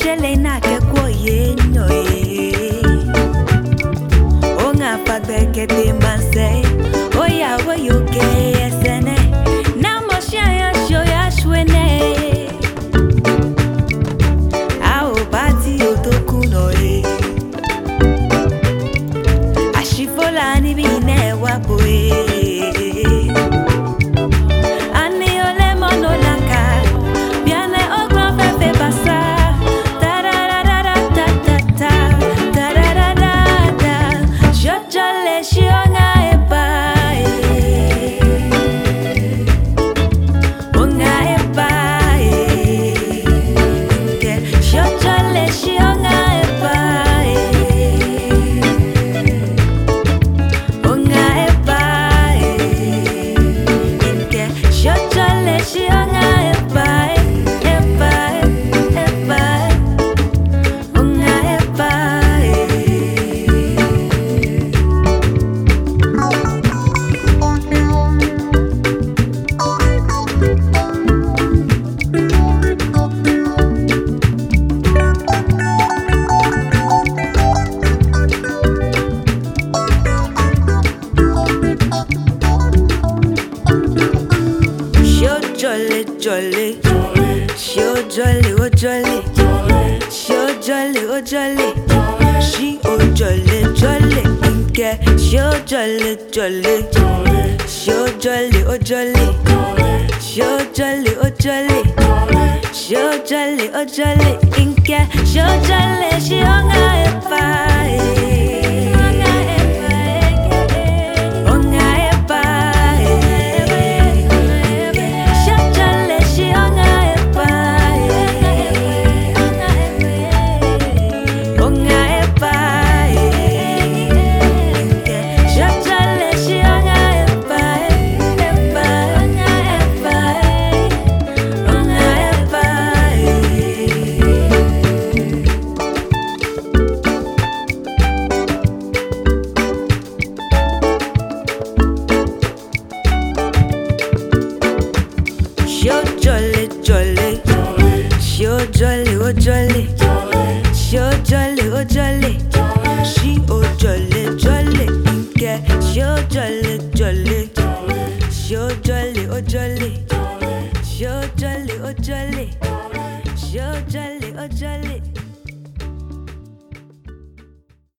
shele na ke koye nyoye. Onga fagbe te manse. Oya wo yo ke esene. Na mo shaya sho ya shwene. Ao bati otokuno e. Ashifola ni bine wapo e. Jolly, show jolly, oh jolly, show jolly, oh jolly, she oh jolly, jolly, inke, show jolly, jolly, show jolly, oh jolly, show jolly, oh jolly, show jolly, oh jolly, inke, show jolly, she on a fire. Show jolly, jolly, show jolly, oh jolly, show jolly, oh jolly, she oh jolly, jolly, inke, show jolly, jolly, show jolly, oh jolly, show jolly, oh jolly, show jolly, oh jolly.